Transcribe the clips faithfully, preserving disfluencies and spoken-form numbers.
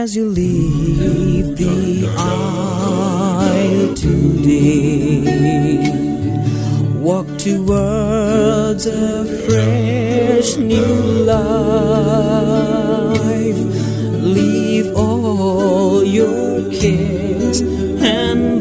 as you leave the aisle today. Walk towards a fresh new life. Leave all your cares and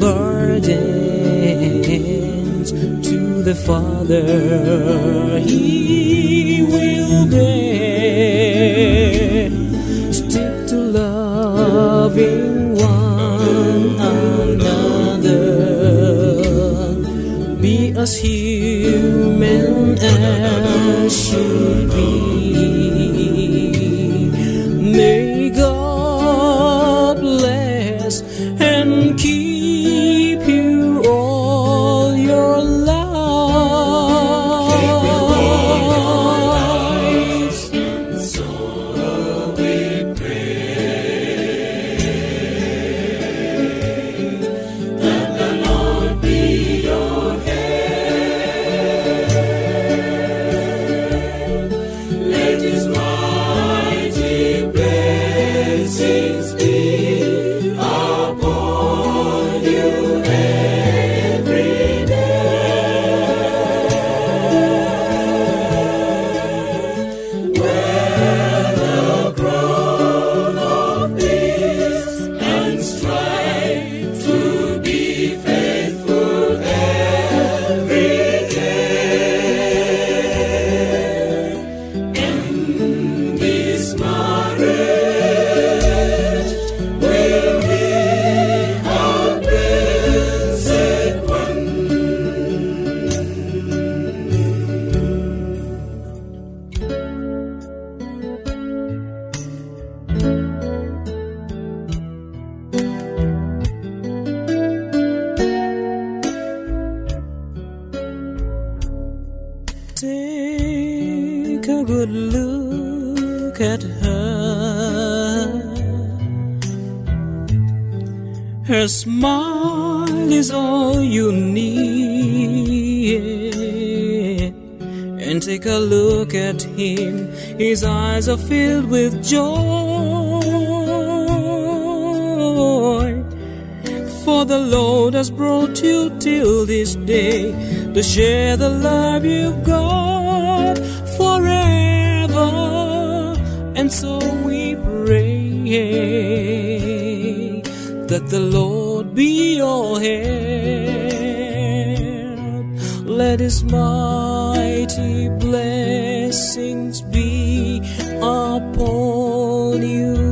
burdens to the Father. He will bear. Stick to loving one another. Be as human as should be. May God bless and keep you all your life. Keep you all your lives. And so we pray that the Lord be your head. Let His mighty blessings be upon you every day. Wear the crown of peace and strive to be faithful every day. And this marriage will be a blessed one. Take a good look at her. Her smile is all you need. And take a look at him. His eyes are filled with joy. For the Lord has brought you till this day to share the love you've got forever. And so we pray that the Lord be your help. Let His mighty blessings be upon you